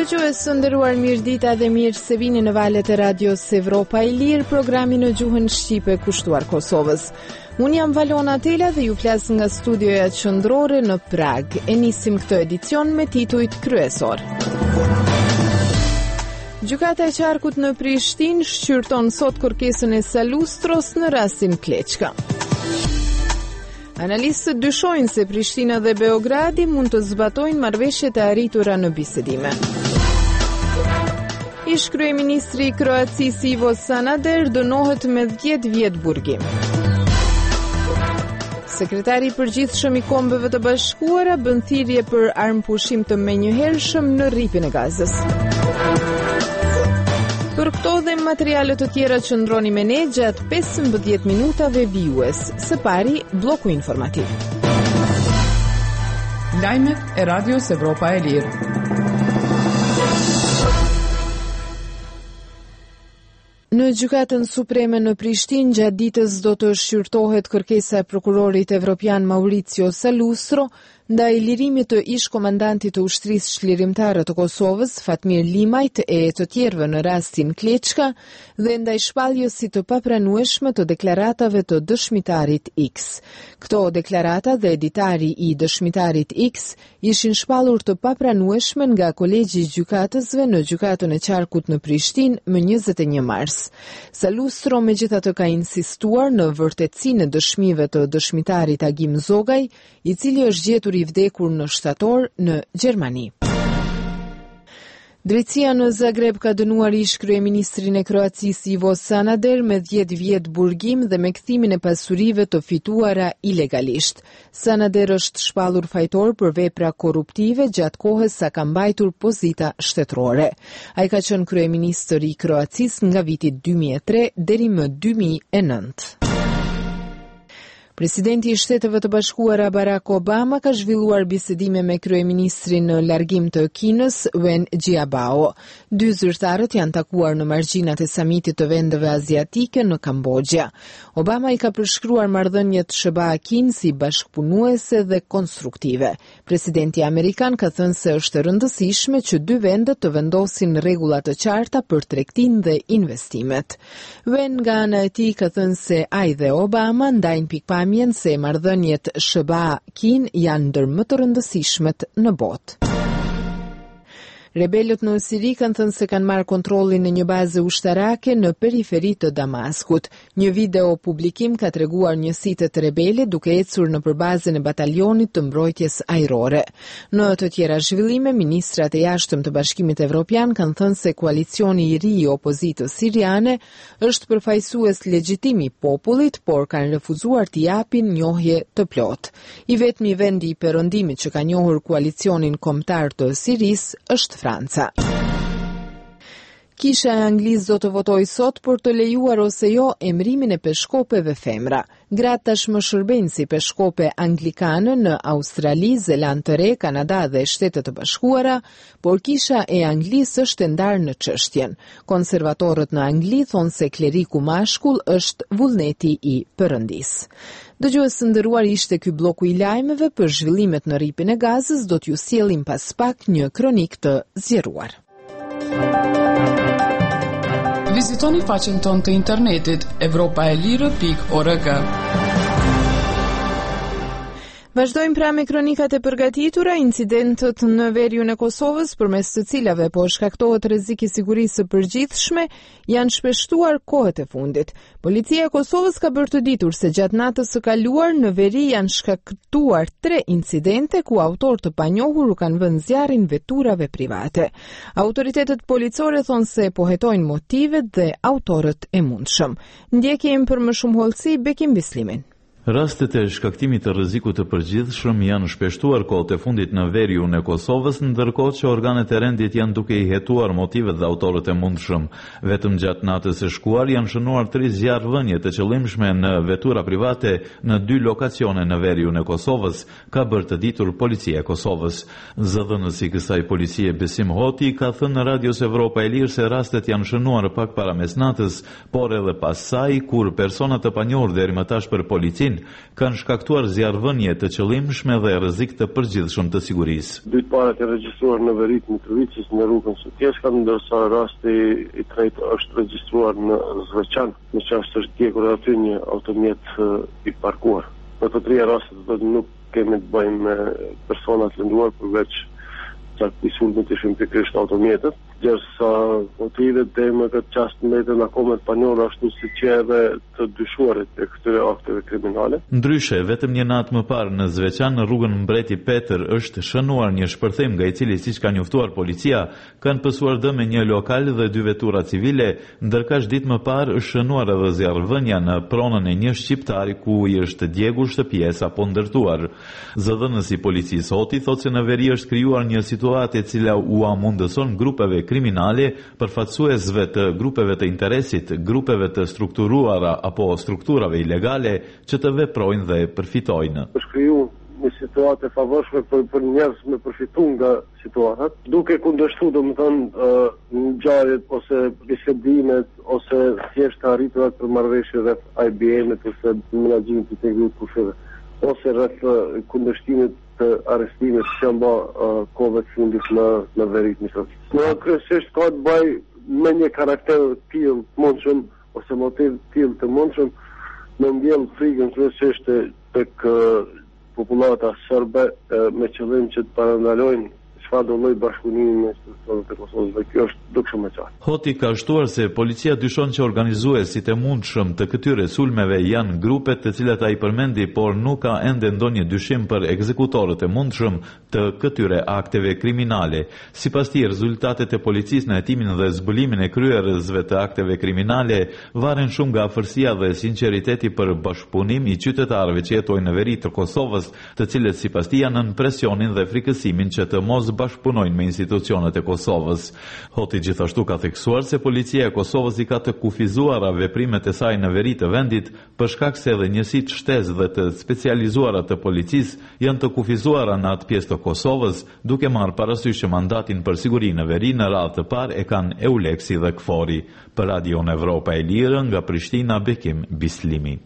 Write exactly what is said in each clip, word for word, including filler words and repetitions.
Dëgjues të nderuar, mirëdita dhe mirë se vini në valët e radios Evropa e Lirë, programi në gjuhën shqipe kushtuar Kosovës. Unë jam Valona Tela dhe ju flas nga studioja qendrore në Prag. E nisim këtë edicion me titujt kryesor. Gjykata e Qarkut në Prishtinë shqyrton sot kërkesën e Salustros në rastin Kleçka. Analistët dyshojnë se Prishtina dhe Beogradi mund të zbatojnë marrëveshjet e arritura në bisedime. Ish kryeministri i Kroacisë Ivo Sanader dënohet me dhjetë vjet burgim. Sekretari i përgjithshëm i Kombeve të Bashkuara bën thirrje për armëpushim të menjëhershëm në rripin e Gazës. Për këto dhe materiale të tjera qëndroni me ne gjatë pesëmbëdhjetë minutave vijues. Së pari, bloku informativ. Lajmet e Radios Evropa e Lirë. Në gjykatën supreme në Prishtinë gjatë ditës do të shqyrtohet kërkesa e prokurorit evropian Mauricio Salustro ndaj lirimit të ish komandantit të ushtrisë çlirimtare të Kosovës, Fatmir Limajt, e të tjerëve në rastin Kleçka dhe ndaj shpalljes si të papranueshme të deklaratave të dëshmitarit X. Këto deklarata dhe editari i dëshmitarit X ishin shpallur të papranueshme nga kolegji i gjykatësve në gjykatën e Qarkut në Prishtinë më njëzet e një mars. Salustro megjithatë ka insistuar në vërtetësinë e dëshmive të dëshmitarit Agim Zogaj, i cili është gjetur i vdekur në shtator në Gjermani. Drejtësia në Zagreb ka dënuar ish kryeministrin e Kroacisë Ivo Sanader me dhjetë vjet burgim dhe me kthimin e pasurive të fituara ilegalisht. Sanader është shpallur fajtor për vepra korruptive gjatë kohës sa ka mbajtur pozita shtetërore. Ai ka qenë kryeministër i Kroacisë nga viti dy mijë e tre deri më dy mijë e nëntë. Presidenti i Shteteve të Bashkuara Barack Obama ka zhvilluar bisedime me kryeministrin në largim të Kinës, Wen Jiabao. Dy zyrtarët janë takuar në margjinat e samitit të vendeve aziatike në Kambodgja. Obama i ka përshkruar marrëdhëniet S B A-Kin si bashkëpunuese dhe konstruktive. Presidenti amerikan ka thënë se është e rëndësishme që dy vendet të vendosin rregulla të qarta për tregtinë dhe investimet. Wen nga ana e tij ka thënë se ai dhe Obama ndajnë pikpamjen se marrëdhëniet S B A-Kin janë ndër më të rëndësishmet në botë. Rebelët në Siri kanë thënë se kanë marrë kontrollin në një bazë ushtarake në periferi të Damaskut. Një video publikim ka treguar njësitë të rebelëve duke ecur në përbazën e batalionit të mbrojtjes ajrore. Në të tjera zhvillime, ministrat e jashtëm të Bashkimit Evropian kanë thënë se koalicioni i ri i opozitës siriane është përfaqësues legjitim i popullit, por kanë refuzuar t'i japin njohje të plotë. I vetmi vendi i perëndimit që ka njohur koalicionin kombëtar të Sirisë është Franca. Kisha e Anglisë do të votojë sot për të lejuar ose jo emërimin e peshkopeve femra. Gratë tashmë shërbejnë si peshkope anglikane në Australi, Zeland të Re, Kanada dhe Shtetet e Bashkuara, por Kisha e Anglisë është e ndarë në çështjen. Konservatorët në Angli thonë se kleriku mashkull është vullneti i Perëndisë. Dëgjues të nderuar, ishte ky bloku i lajmeve. Për zhvillimet në rripin e Gazës do t'ju sjellim pas pak një kronik të zgjeruar. Vizitoni faqen tonë të internetit evropaelire pikë org. Vazhdojmë pra me kronikat e përgatitura. Incidentët në veriun e Kosovës, përmes të cilave po shkaktohet rrezik i sigurisë së përgjithshme, janë shpeshtuar kohët e fundit. Policia e Kosovës ka bërë të ditur se gjatë natës së kaluar në veri janë shkaktuar tre incidente ku autor të panjohur u kanë vënë zjarrin veturave private. Autoritetet policore thonë se po hetojnë motivet dhe autorët e mundshëm. Ndjekim për më shumë hollësi Bekim Bislimin. Rastet e shkaktimit të rrezikut të përgjithshëm janë shpeshtuar kohët e fundit në veriun e Kosovës, ndërkohë që organet e rendit janë duke i hetuar motivet dhe autorët e mundshëm. Vetëm gjatë natës së shkuar janë shënuar tre zjarrvënie të qëllimshme në vetura private në dy lokacione në veriun e Kosovës, ka bërë të ditur policia e Kosovës. Zëdhënësi i kësaj policie Besim Hoti ka thënë në Radios Evropa e Lirë se rastet janë shënuar pak para mesnatës, por edhe pas saj kur persona të panjohur deri më tash për policin Shqipërinë kanë shkaktuar zjarrvënie të qëllimshme dhe rrezik të përgjithshëm të sigurisë. Dy të parat e regjistruar në Verit Mitrovicës në rrugën Sutjeska, ndërsa rasti i tretë është regjistruar në Zvechan, në çast është djegur aty një automjet i parkuar. Në të treja rastet do nuk kemi të bëjmë me persona të lënduar përveç çakt i sulmit ishin pikërisht automjetët, ndërsa motivet dhe më këtë çast mbeten akoma të panjohura ashtu siç edhe të dyshuarit e këtyre akteve kriminale. Ndryshe, vetëm një natë më parë në Zveçan, në rrugën Mbreti Petër, është shënuar një shpërthim nga i cili, siç ka njoftuar policia, kanë pësuar dëm një lokal dhe dy vetura civile, ndërkaq ditë më parë është shënuar edhe zjarrvënia në pronën e një shqiptari ku i është djegur shtëpia apo ndërtuar. Zëdhënësi i policisë Hoti thotë se në veri është krijuar një situatë e cila u amundëson grupeve kriminale, përfaqësuesve të grupeve të interesit, grupeve të strukturuara apo strukturave ilegale që të veprojnë dhe përfitojnë. Është krijuar një situatë e favorshme për, për njerëz me përfituar nga situatat, duke kundërshtuar domethënë ngjarjet ose bisedimet ose thjesht arritura për marrëveshje rreth I B M-it ose menaxhimit të teknikut kusheve, ose rreth kundërshtimit të arrestimit që janë bë uh, kohëve të fundit në në Verit Mitrovicës. Në kryesisht ka të bëjë me një karakter tillë të mundshëm ose motiv tillë të mundshëm, në mbjell frikën kryesisht tek uh, popullata serbe uh, me qëllim që të parandalojnë çfarë do lloj bashkëpunimi me institucionet e Kosovës, dhe kjo është dukshëm e qartë. Hoti ka shtuar se policia dyshon që organizuesit e mundshëm të këtyre sulmeve janë grupet të cilat ai përmendi, por nuk ka ende ndonjë dyshim për ekzekutorët e mundshëm të këtyre akteve kriminale. Sipas tij, rezultatet e policisë në hetimin dhe zbulimin e kryerësve të akteve kriminale varen shumë nga afërsia dhe sinqeriteti për bashkëpunim i qytetarëve që jetojnë në veri të Kosovës, të cilët sipas tij janë në presionin dhe frikësimin që të mos bashkëpunojnë me institucionet e Kosovës. Hoti gjithashtu ka theksuar se policia e Kosovës i ka të kufizuara veprimet e saj në veri të vendit për shkak se edhe njësitë shtesë dhe të specializuara të policisë janë të kufizuara në atë pjesë të Kosovës, duke marrë parasysh që mandatin për siguri në veri në radhë të parë e kanë Euleksi dhe Kfori. Për Radion Evropa e Lirë, nga Prishtina, Bekim Bislimi.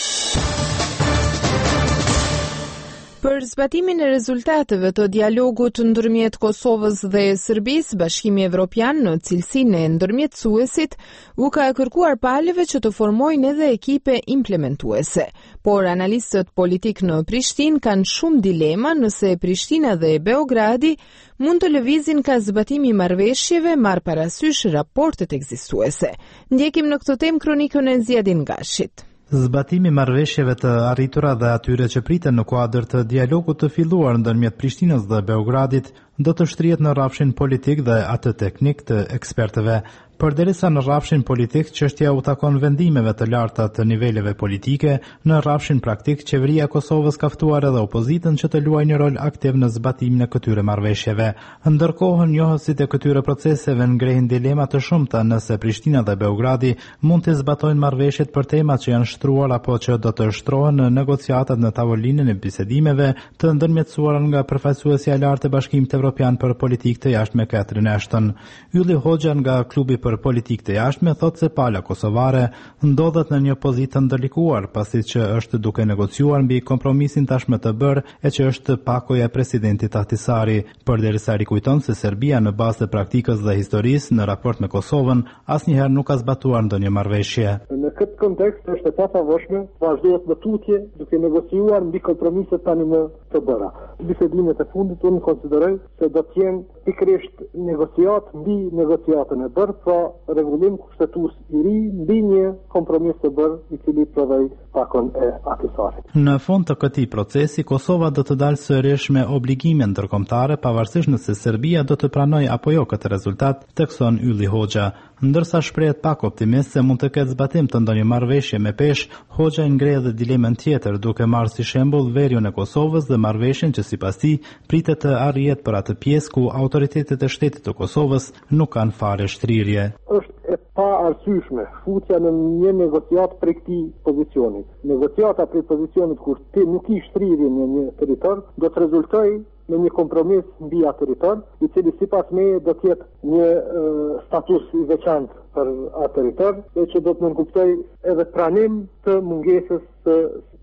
Për zbatimin e rezultateve të dialogut ndërmjet Kosovës dhe Serbisë, Bashkimi Evropian në cilësinë e ndërmjetësuesit u ka kërkuar palëve që të formojnë edhe ekipe implementuese. Por analistët politik në Prishtinë kanë shumë dilema nëse Prishtina dhe Beogradi mund të lëvizin ka zbatimi i marrëveshjeve marr parasysh raportet ekzistuese. Ndjekim në këtë temë kronikën e Ziadin Gashit. Zbatimi marrëveshjeve të arritura dhe atyre që priten në kuadër të dialogut të filluar ndërmjet Prishtinës dhe Beogradit do të shtrihet në rrafshin politik dhe atë teknik të ekspertëve. Përderisa në rrafshin politik çështja u takon vendimeve të larta të niveleve politike, në rrafshin praktik qeveria e Kosovës ka ftuar edhe opozitën që të luajë një rol aktiv në zbatimin e këtyre marrëveshjeve. Ndërkohë, njohësit e këtyre proceseve ngrehin dilema të shumta nëse Prishtina dhe Beogradi mund të zbatojnë marrëveshjet për temat që janë shtruar apo që do të shtrohen në negociatat në tavolinën e bisedimeve të ndërmjetësuara nga përfaqësuesja e lartë e Bashkimit Evropian për politikë të jashtme Catherine Ashton. Ylli Hoxha nga klubi për politikë të jashtme thotë se pala kosovare ndodhet në një pozitë të ndërlikuar pasi që është duke negociuar mbi kompromisin tashmë të bërë e që është pakoja e presidentit Ahtisari, përderisa rikujton se Serbia në bazë të praktikës dhe historisë në raport me Kosovën asnjëherë nuk ka zbatuar ndonjë marrëveshje. Në këtë kontekst është e pafavorshme vazhdohet në tutje duke negociuar mbi kompromiset tani më të bëra. Bisedimet e fundit unë konsideroj se do të jenë pikërisht negociat mbi negociatën e bërë, pra rregullim kushtetues i ri mbi një kompromis të bërë i cili provoj pakon e Ahtisarit. Në fund të këtij procesi, Kosova do të dalë sërish me obligime ndërkombëtare pavarësisht nëse Serbia do të pranojë apo jo këtë rezultat, thekson Ylli Hoxha. Ndërsa shprehet pak optimist se mund të ketë zbatim të ndonjë marrëveshje me peshë, Hoxha ngre edhe dilemën tjetër duke marrë si shembull veriun e Kosovës dhe marrëveshjen që sipas tij pritet të arrihet për atë pjesë ku autoritetet e shtetit të Kosovës nuk kanë fare shtrirje. Është e pa arsyeshme futja në një negociat për këtij pozicioni. Negociata për pozicionit kur ti nuk i shtrirje në një territor do të rezultojë në një kompromis mbi atë territor, i cili sipas meje do të jetë një uh, status i veçantë për atë territor, dhe që do të nënkuptoj edhe pranim të mungesës të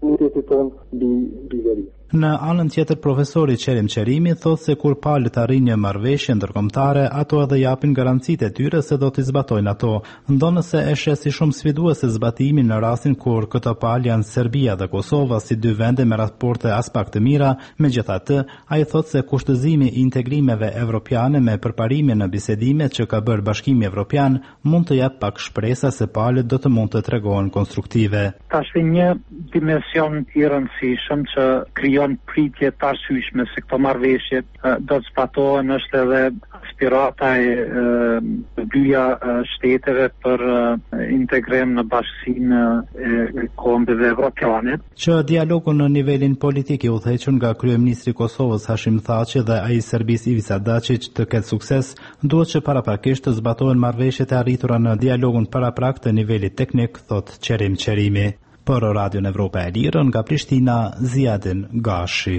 komunitetit tonë mbi mbi veri. Në anën tjetër, profesori Qerim Qerimi thotë se kur palët arrin një marrëveshje ndërkombëtare, ato edhe japin garancitë e tyre se do t'i zbatojnë ato. Ndonë se e sheh si shumë sfiduese zbatimin në rastin kur këto palë janë Serbia dhe Kosova si dy vende me raporte as pak të mira. Megjithatë, ai thotë se kushtëzimi i integrimeve evropiane me përparimin në bisedimet që ka bërë Bashkimi Evropian mund të jap pak shpresa se palët do të mund të tregohen konstruktive. Tash një dimension i rëndësishëm që krijon pritje të arsyeshme se këto marrëveshje do të zbatohen është edhe aspirata e dyja shteteve për integrim në bashkinë e kombeve evropiane. Që dialogu në nivelin politik i udhëhequr nga kryeministri i Kosovës Hashim Thaçi dhe ai i Serbisë Ivica Dačić të ketë sukses, duhet që paraprakisht të zbatohen marrëveshjet e arritura në dialogun paraprak të nivelit teknik, thot Qerim Qerimi. Për Radion Evropa e Lirë, nga Prishtina, Ziadin Gashi.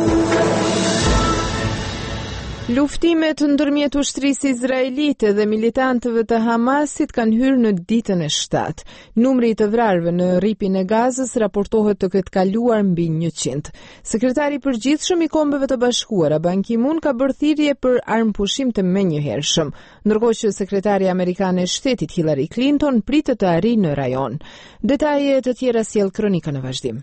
Luftimet ndërmjet ushtrisë izraelite dhe militantëve të Hamasit kanë hyrë në ditën e shtatë. Numri i të vrarëve në rripin e Gazës raportohet të ketë kaluar mbi njëqind. Sekretari i përgjithshëm i Kombeve të Bashkuara Ban Ki-moon ka bërë thirrje për armëpushim të menjëhershëm, ndërkohë që sekretari amerikan e shtetit Hillary Clinton pritet të arrijë në rajon. Detaje të tjera sjell kronika në vazhdim.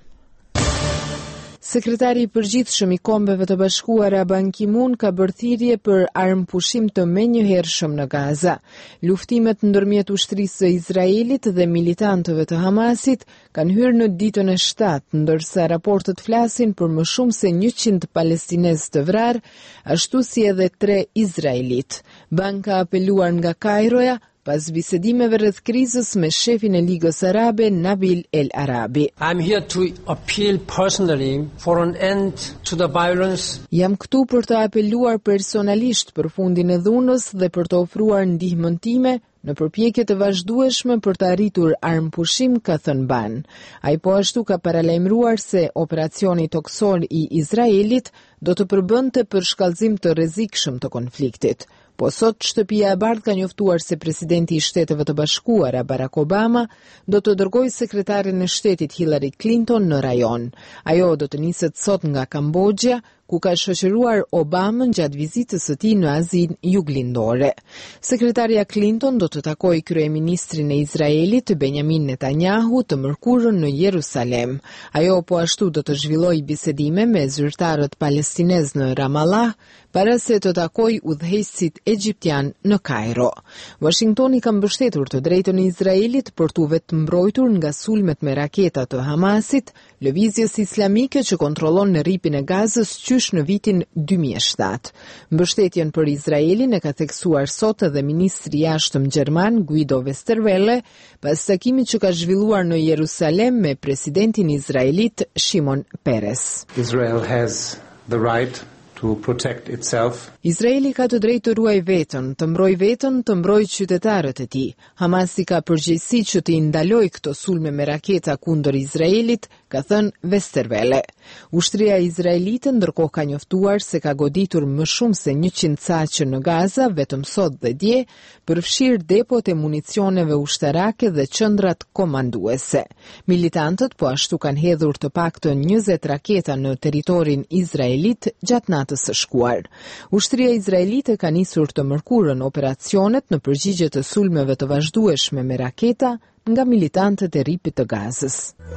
Sekretari i përgjithshëm i Kombeve të Bashkuara Ban Ki-moon ka bërë thirrje për armëpushim të menjëhershëm në Gaza. Luftimet ndërmjet ushtrisë së Izraelit dhe militantëve të Hamasit kanë hyrë në ditën e shtatë, ndërsa raportet flasin për më shumë se njëqind palestinezë të vrarë, ashtu si edhe tre izraelit. Ban ka apeluar nga Kairoja pas bisedimeve rreth krizës me shefin e Ligës Arabe Nabil El Arabi. I'm here to appeal personally for an end to the violence. Jam këtu për të apeluar personalisht për fundin e dhunës dhe për të ofruar ndihmën time në përpjekje të vazhdueshme për të arritur armëpushim, ka thënë Ban. Ai po ashtu ka paralajmëruar se operacioni toksor i Izraelit do të përbënte për shkallëzim të rrezikshëm të konfliktit. Po sot Shtëpia e Bardhë ka njoftuar se presidenti i Shteteve të Bashkuara Barack Obama do të dërgojë sekretarin e shtetit Hillary Clinton në rajon. Ajo do të niset sot nga Kambodja, ku ka shoqëruar Obamën gjatë vizitës së tij në Azinë Juglindore. Sekretaria Clinton do të takojë kryeministrin e Izraelit Benjamin Netanyahu të mërkurën në Jerusalem. Ajo po ashtu do të zhvillojë bisedime me zyrtarët palestinez në Ramallah para se të takojë udhëheqësit egjiptian në Kairo. Washingtoni ka mbështetur të drejtën e Izraelit për t'u vetë mbrojtur nga sulmet me raketa të Hamasit, lëvizjes islamike që kontrollon në rripin e Gazës qysh në vitin dy mijë e shtatë. Mbështetjen për Izraelin e ka theksuar sot edhe ministri i jashtëm gjerman Guido Westerwelle pas takimit që ka zhvilluar në Jerusalem me presidentin izraelit Shimon Peres. Israel has the right to protect itself. Izraeli ka të drejtë të ruaj veten, të mbrojë veten, të mbrojë qytetarët e tij. Hamasi ka përgjegjësi që të ndalojë këto sulme me raketa kundër Izraelit, ka thënë Westerwelle. Ushtria izraelite ndërkohë ka njoftuar se ka goditur më shumë se njëqind caqe në Gaza vetëm sot dhe dje, përfshirë depot e municioneve ushtarake dhe qendrat komanduese. Militantët po ashtu kanë hedhur të paktën njëzet raketa në territorin izraelit gjatë natës së shkuar. Ushtria izraelite ka nisur të mërkurën operacionet në përgjigje të sulmeve të vazhdueshme me raketa nga militantët e rripit të Gazës.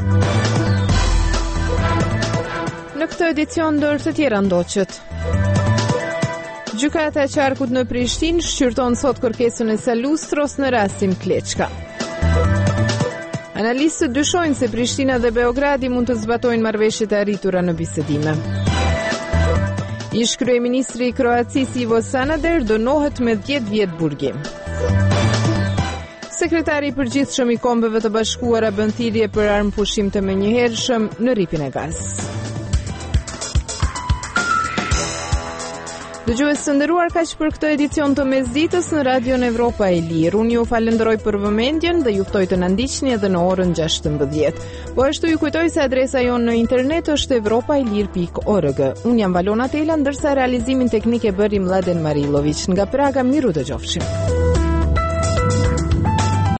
Në këtë edicion ndër të tjera ndoqët. Gjykata e qarkut në Prishtinë shqyrton sot kërkesën e Salustros në rastin Kleçka. Analistët dyshojnë se Prishtina dhe Beogradi mund të zbatojnë marrëveshjet e arritura në bisedime. Ish kryeministri i Kroacisë Ivo Sanader dënohet me dhjetë vjet burgim. Sekretari i përgjithshëm i Kombeve të Bashkuara bën thirrje për armëpushim të menjëhershëm në rripin e Gazës. Dëgjues të nderuar, kaq për këtë edicion të mesditës në Radion Evropa e Lirë. Unë ju falenderoj për vëmendjen dhe ju ftoj të na ndiqni edhe në orën gjashtëmbëdhjetë. Po ashtu ju kujtoj se adresa jonë në internet është evropaelir pikë org. Unë jam Valona Tela, ndërsa realizimin teknik e bëri Mladen Marilović. Nga Praga, miru dëgjofshim.